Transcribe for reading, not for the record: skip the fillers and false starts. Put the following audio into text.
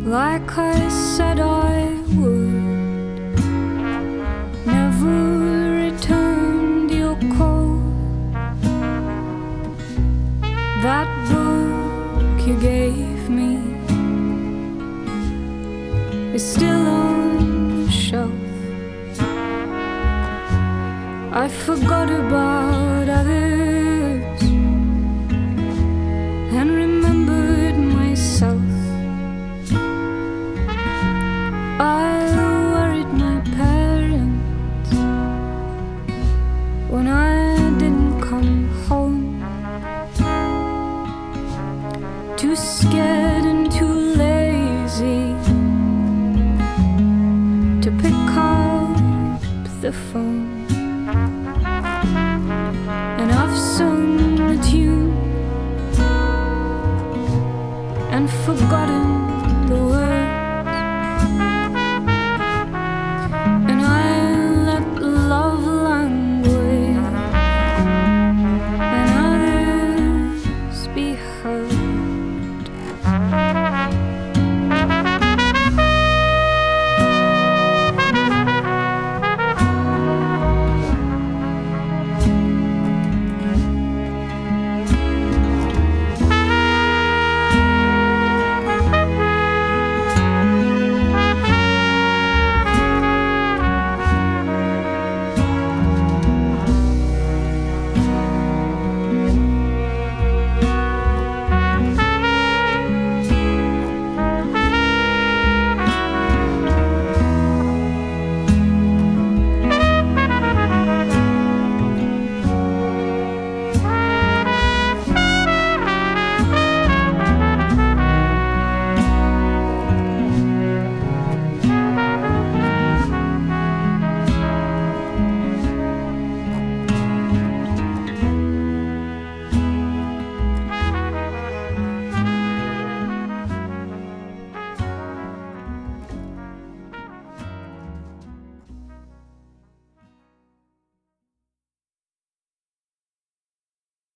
like I said I would. Never returned your call. That book you gave me is still on the shelf. I forgot about others and remembered myself. I worried my parents when I didn't come home. Too scared and too lazy to pick up the phone. And I've sung the tune and forgot